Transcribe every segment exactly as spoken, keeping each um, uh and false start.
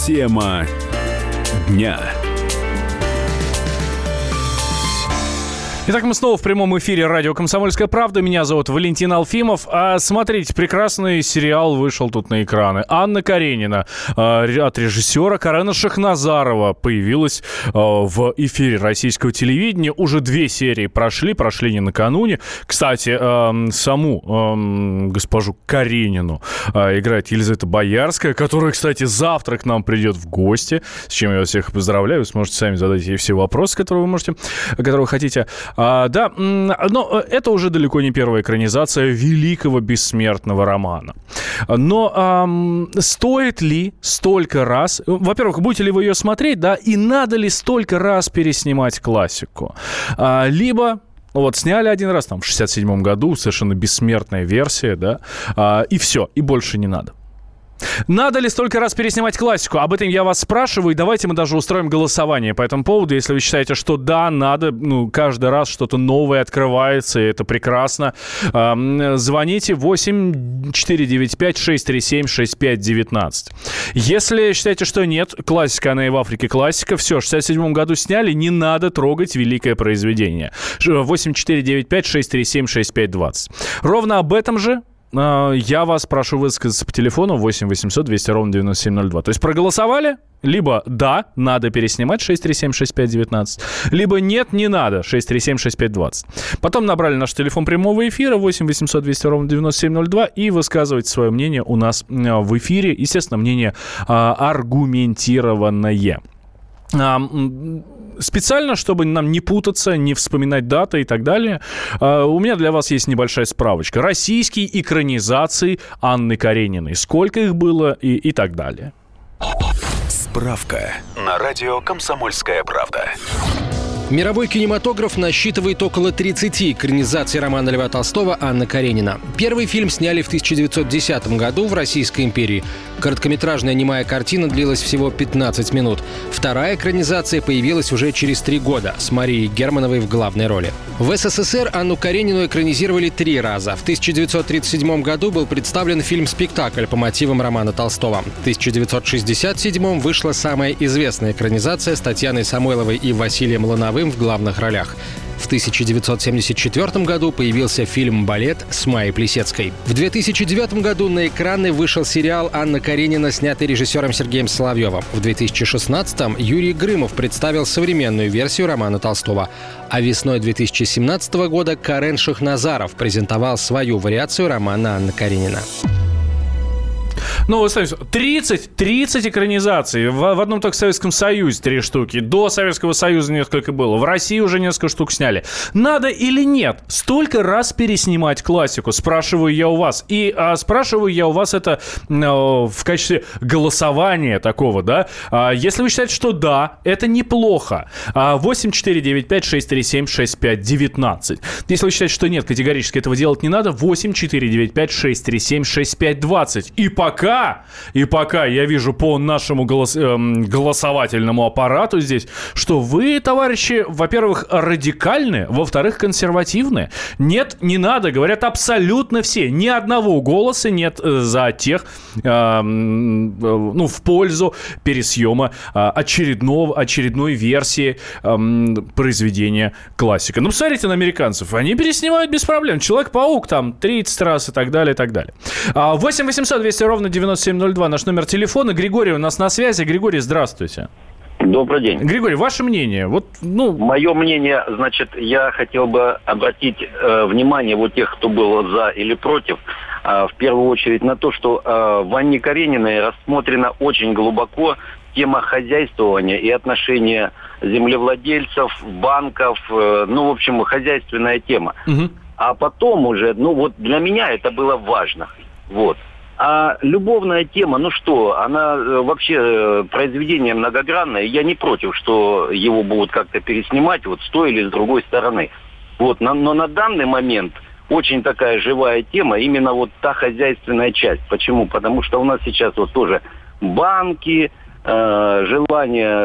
Тема дня. Итак, мы снова в прямом эфире радио «Комсомольская правда». Меня зовут Валентин Алфимов. А смотрите, прекрасный сериал вышел тут на экраны. Анна Каренина э, от режиссера Карена Шахназарова появилась э, в эфире российского телевидения. Уже две серии прошли, прошли не накануне. Кстати, э, саму э, госпожу Каренину э, играет Елизавета Боярская, которая, кстати, завтра к нам придет в гости, с чем я вас всех поздравляю. Вы сможете сами задать ей все вопросы, которые вы можете, которые вы хотите. А, да, но это уже далеко не первая экранизация великого бессмертного романа. Но а, стоит ли столько раз... Во-первых, будете ли вы ее смотреть, да, и надо ли столько раз переснимать классику? А, либо... Вот, сняли один раз, там, в шестьдесят седьмом году, совершенно бессмертная версия, да, а, и все, и больше не надо. Надо ли столько раз переснимать классику? Об этом я вас спрашиваю, и давайте мы даже устроим голосование по этому поводу. Если вы считаете, что да, надо, ну, каждый раз что-то новое открывается, и это прекрасно, э, звоните восемь четыре девять пять шесть три семь шесть пять девятнадцать. Если считаете, что нет, классика, она и в Африке классика, все, в шестьдесят седьмом году сняли, не надо трогать великое произведение. восемь четыре девять пять шесть три семь шесть пять двадцать. Ровно об этом же я вас прошу высказаться по телефону восемь восемьсот двести ровно девяносто семь ноль два. То есть проголосовали? Либо да, надо переснимать шесть три семь шесть пять девятнадцать. Либо нет, не надо шесть три семь шесть пять двадцать. Потом набрали наш телефон прямого эфира восемь восемьсот двести ровно девяносто семь ноль два и высказывайте свое мнение у нас в эфире. Естественно, мнение а, аргументированное. А, специально, чтобы нам не путаться, не вспоминать даты и так далее, у меня для вас есть небольшая справочка. Российские экранизации Анны Карениной. Сколько их было и, и так далее. Справка на радио «Комсомольская правда». Мировой кинематограф насчитывает около тридцати экранизаций романа Льва Толстого «Анна Каренина». Первый фильм сняли в тысяча девятьсот десятом году в Российской империи. Короткометражная немая картина длилась всего пятнадцать минут. Вторая экранизация появилась уже через три года с Марией Германовой в главной роли. В СССР Анну Каренину экранизировали три раза. В тысяча девятьсот тридцать седьмом году был представлен фильм-спектакль по мотивам романа Толстого. В тысяча девятьсот шестьдесят седьмом вышла самая известная экранизация с Татьяной Самойловой и Василием Лановым в главных ролях. В тысяча девятьсот семьдесят четвёртом году появился фильм-балет с Майей Плисецкой. В две тысячи девятом году на экраны вышел сериал «Анна Каренина», снятый режиссером Сергеем Соловьевым. В две тысячи шестнадцатом Юрий Грымов представил современную версию романа Толстого. А весной две тысячи семнадцатого года Карен Шахназаров презентовал свою вариацию романа «Анна Каренина». Ну, вот смотрите, тридцать, тридцать экранизаций. В, в одном только Советском Союзе три штуки. До Советского Союза несколько было. В России уже несколько штук сняли. Надо или нет столько раз переснимать классику? Спрашиваю я у вас. И а, спрашиваю я у вас это а, в качестве голосования такого, да? А, если вы считаете, что да, это неплохо. А, восемь четыре девять пять шесть три семь шесть пять девятнадцать. Если вы считаете, что нет, категорически этого делать не надо, восемь четыре девять пять шесть три семь шесть пять двадцать. И пока И пока я вижу по нашему голос, э, голосовательному аппарату здесь, что вы, товарищи, во-первых, радикальны, во-вторых, консервативны. Нет, не надо, говорят абсолютно все. Ни одного голоса нет за тех, э, ну, в пользу пересъема э, очередного, очередной версии э, произведения классика. Ну, посмотрите на американцев. Они переснимают без проблем. Человек-паук там тридцать раз и так далее, и так далее. восемь восемьсот двести ровно девяносто семь ноль два наш номер телефона. Григорий у нас на связи. Григорий, здравствуйте. Добрый день. Григорий, ваше мнение? Вот, ну... Мое мнение, значит, я хотел бы обратить э, внимание вот тех, кто был за или против, э, в первую очередь на то, что э, в Анне Карениной рассмотрена очень глубоко тема хозяйствования и отношения землевладельцев, банков, э, ну, в общем, хозяйственная тема. Угу. А потом уже, ну, вот для меня это было важно. Вот. А любовная тема, ну что, она вообще произведение многогранное. Я не против, что его будут как-то переснимать вот с той или с другой стороны. Вот, но, но на данный момент очень такая живая тема, именно вот та хозяйственная часть. Почему? Потому что у нас сейчас вот тоже банки, э, желание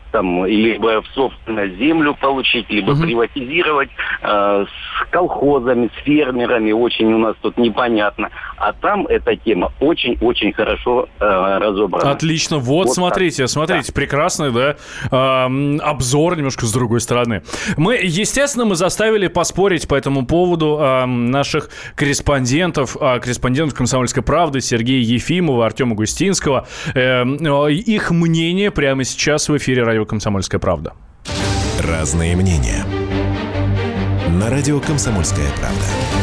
там, либо в собственность землю получить, либо угу. приватизировать, э, с колхозами, с фермерами, очень у нас тут непонятно. А там эта тема очень-очень хорошо э, разобрана. Отлично. Вот, вот смотрите, так. смотрите, да. прекрасный, да, э, обзор немножко с другой стороны. Мы, естественно, мы заставили поспорить по этому поводу э, наших корреспондентов, э, корреспондентов «Комсомольской правды» Сергея Ефимова, Артема Густинского. Э, э, их мнение прямо сейчас в эфире радио «Комсомольская правда». Разные мнения. На радио «Комсомольская правда».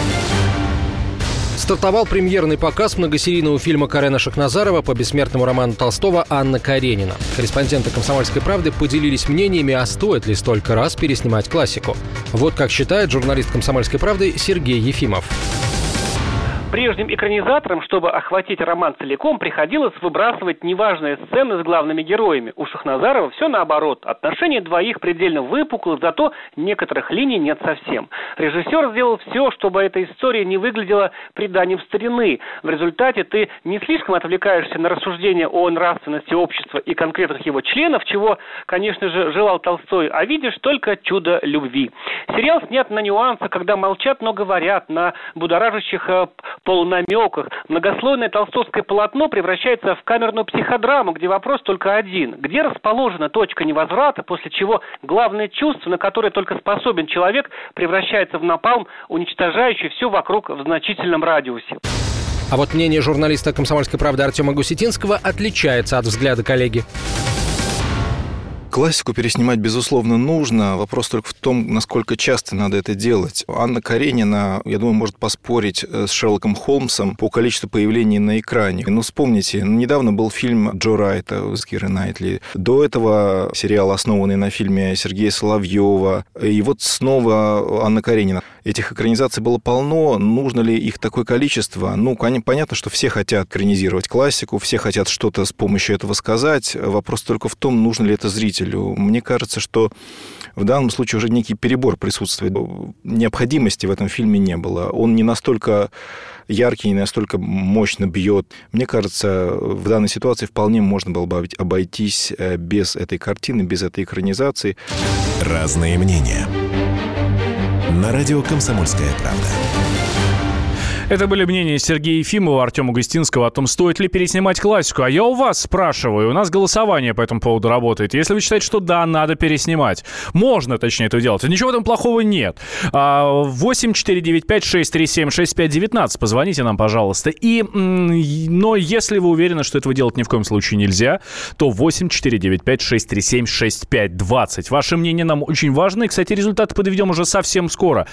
Стартовал премьерный показ многосерийного фильма Карена Шахназарова по бессмертному роману Толстого «Анна Каренина». Корреспонденты «Комсомольской правды» поделились мнениями, а стоит ли столько раз переснимать классику. Вот как считает журналист «Комсомольской правды» Сергей Ефимов. Прежним экранизаторам, чтобы охватить роман целиком, приходилось выбрасывать неважные сцены с главными героями. У Шахназарова все наоборот. Отношения двоих предельно выпуклы, зато некоторых линий нет совсем. Режиссер сделал все, чтобы эта история не выглядела преданием старины. В результате ты не слишком отвлекаешься на рассуждения о нравственности общества и конкретных его членов, чего, конечно же, желал Толстой, а видишь только чудо любви. Сериал снят на нюансах, когда молчат, но говорят, на будоражащих полунамеках. Многослойное толстовское полотно превращается в камерную психодраму, где вопрос только один. Где расположена точка невозврата, после чего главное чувство, на которое только способен человек, превращается в напалм, уничтожающий все вокруг в значительном радиусе. А вот мнение журналиста «Комсомольской правды» Артема Гусетинского отличается от взгляда коллеги. Классику переснимать, безусловно, нужно. Вопрос только в том, насколько часто надо это делать. Анна Каренина, я думаю, может поспорить с Шерлоком Холмсом по количеству появлений на экране. Ну, вспомните, недавно был фильм Джо Райта с Кирой Найтли. До этого сериал, основанный на фильме Сергея Соловьева. И вот снова Анна Каренина. Этих экранизаций было полно. Нужно ли их такое количество? Ну, понятно, что все хотят экранизировать классику, все хотят что-то с помощью этого сказать. Вопрос только в том, нужно ли это зрителю. Мне кажется, что в данном случае уже некий перебор присутствует. Необходимости в этом фильме не было. Он не настолько яркий, не настолько мощно бьет. Мне кажется, в данной ситуации вполне можно было бы обойтись без этой картины, без этой экранизации. Разные мнения. На радио «Комсомольская правда». Это были мнения Сергея Ефимова, Артема Густинского о том, стоит ли переснимать классику. А я у вас спрашиваю, у нас голосование по этому поводу работает. Если вы считаете, что да, надо переснимать, можно, точнее, это делать, ничего в этом плохого нет. восемь четыре девять пять шесть три семь шесть пять один девять, позвоните нам, пожалуйста. И, но если вы уверены, что этого делать ни в коем случае нельзя, то восемь четыре девять пять шесть три семь шесть пять два ноль. Ваше мнение нам очень важно. И, кстати, результаты подведем уже совсем скоро.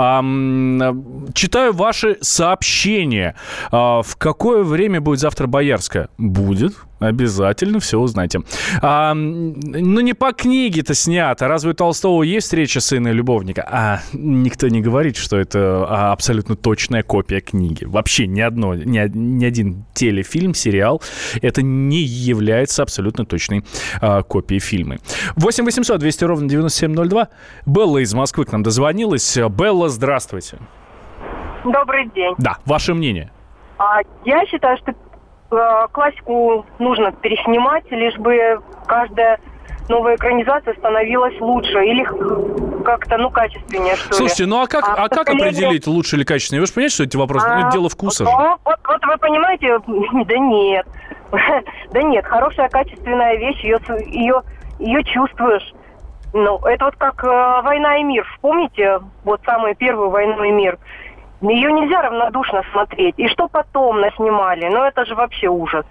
Читаю ваши сообщение. А, в какое время будет завтра Боярская? Будет. Обязательно все узнаете. А, ну, не по книге-то снято. Разве у Толстого есть встреча сына и любовника? А никто не говорит, что это абсолютно точная копия книги. Вообще ни одно, ни, ни один телефильм, сериал, это не является абсолютно точной а, копией фильма. восемь восемьсот двести ровно девяносто семь ноль два. Белла из Москвы к нам дозвонилась. Белла, здравствуйте. Добрый день. Да, ваше мнение. А, я считаю, что э, классику нужно переснимать, лишь бы каждая новая экранизация становилась лучше или как-то, ну, качественнее, что Слушайте, ли. ну а как, а, а как определить, лучше или качественнее? Вы же понимаете, что эти вопросы, а, ну, это дело вкуса ну, же. Вот, вот вы понимаете, да нет. Да нет, хорошая качественная вещь, ее, ее, ее чувствуешь. Ну, это вот как э, «Война и мир». Помните, вот самую первую «Войну и мир»? Ее нельзя равнодушно смотреть. И что потом наснимали? Ну, это же вообще ужас.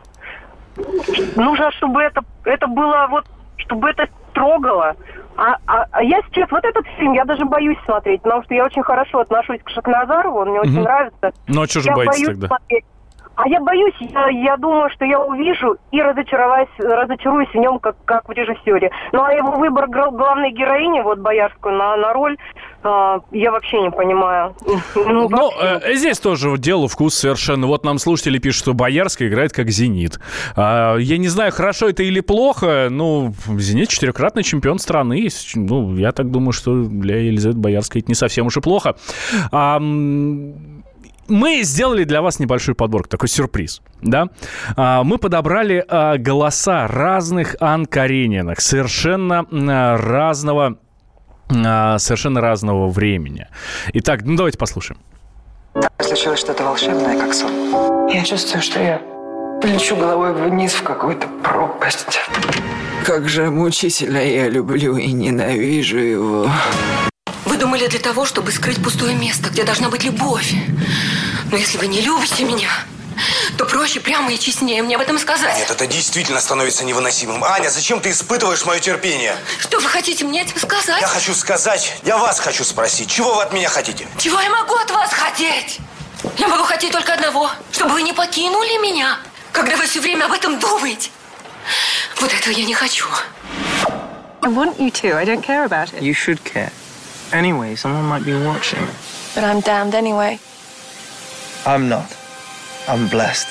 Нужно, чтобы это, это было вот, чтобы это трогало. А, а, а я сейчас, вот этот фильм, я даже боюсь смотреть, потому что я очень хорошо отношусь к Шахназарову, он мне угу. очень нравится. Ну, а что же я боитесь тогда? Смотреть. А я боюсь, я, я думаю, что я увижу и разочаруюсь, разочаруюсь в нем, как, как в режиссере. Ну, а его выбор главной героини, вот, Боярскую, на, на роль, э, я вообще не понимаю. Ну, ну э, здесь тоже дело вкус совершенно. Вот нам слушатели пишут, что Боярская играет как «Зенит». А, я не знаю, хорошо это или плохо, но «Зенит» четырехкратный чемпион страны. Ну, я так думаю, что для Елизаветы Боярской это не совсем уж и плохо. А... Мы сделали для вас небольшой подборку, такой сюрприз, да? Мы подобрали голоса разных Анн Карениных, совершенно разного, совершенно разного времени. Итак, ну давайте послушаем. Случилось что-то волшебное, как сон. Я чувствую, что я лечу головой вниз в какую-то пропасть. Как же мучительно я люблю и ненавижу его. Вы думали для того, чтобы скрыть пустое место, где должна быть любовь. Но если вы не любите меня, то проще прямо и честнее мне об этом сказать. Нет, это действительно становится невыносимым. Аня, зачем ты испытываешь мое терпение? Что вы хотите мне этим сказать? Я хочу сказать, я вас хочу спросить, чего вы от меня хотите? Чего я могу от вас хотеть? Я могу хотеть только одного, чтобы вы не покинули меня, когда вы все время об этом думаете. Вот этого я не хочу. I want you to. I don't care about it. You should care. Anyway, someone might be watching. But I'm damned anyway. I'm not. I'm blessed.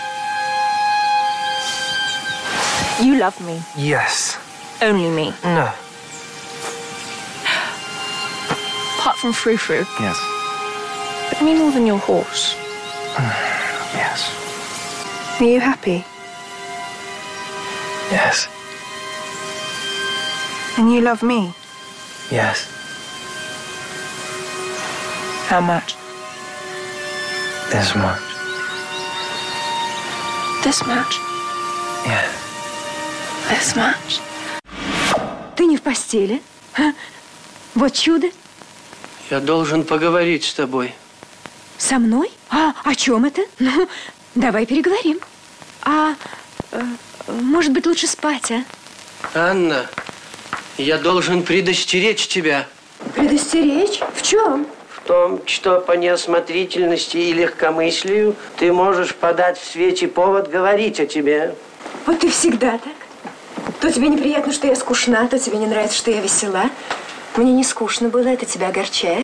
You love me. Yes. Only me. No. Apart from Frou-Frou. Yes. But me more than your horse. Yes. Are you happy? Yes. And you love me? Yes. How much? This much. This much? Yes. This much? Ты не в постели? А? Вот чудо. Я должен поговорить с тобой. Со мной? А о чем это? Ну, давай переговорим. А, э, может быть, лучше спать, а? Анна, я должен предостеречь тебя. Предостеречь? В чем? В том, что по неосмотрительности и легкомыслию ты можешь подать в свете повод говорить о тебе. Вот ты всегда так. То тебе неприятно, что я скучна, то тебе не нравится, что я весела. Мне не скучно было, это тебя огорчает.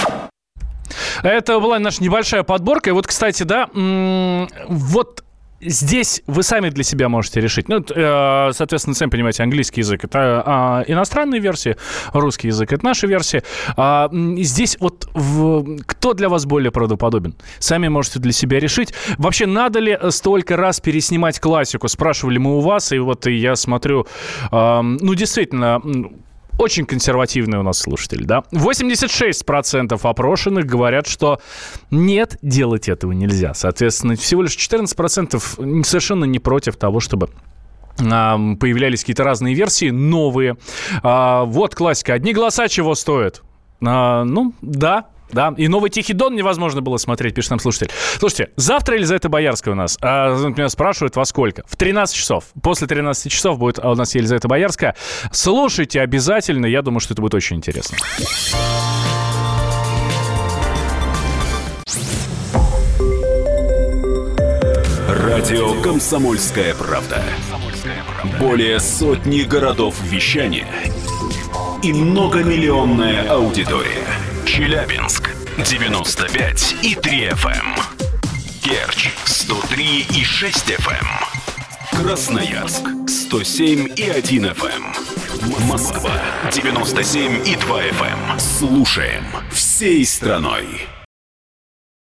Это была наша небольшая подборка. И вот, кстати, да, м- вот здесь вы сами для себя можете решить. Ну, э, соответственно, сами понимаете, английский язык — это э, иностранные версии, русский язык — это наша версия. А здесь вот в, кто для вас более правдоподобен? Сами можете для себя решить. Вообще, надо ли столько раз переснимать классику? Спрашивали мы у вас, и вот я смотрю, э, ну, действительно... Очень консервативный у нас слушатель, да? восемьдесят шесть процентов опрошенных говорят, что нет, делать этого нельзя. Соответственно, всего лишь четырнадцать процентов совершенно не против того, чтобы а, появлялись какие-то разные версии, новые. А, вот классика. Одни голоса чего стоят? А, ну, да. Да, и «Новый Тихий Дон» невозможно было смотреть, пишет нам слушатель. Слушайте, завтра Елизавета Боярская у нас. А, меня спрашивают, во сколько? В тринадцать часов. После тринадцати часов будет у нас Елизавета Боярская. Слушайте обязательно, я думаю, что это будет очень интересно. Радио «Комсомольская правда». Более сотни городов вещания и многомиллионная аудитория. Челябинск девяносто пять и три эф эм, Керчь сто три и шесть эф эм, Красноярск сто семь и один эф эм, Москва девяносто семь и два эф эм. Слушаем всей страной.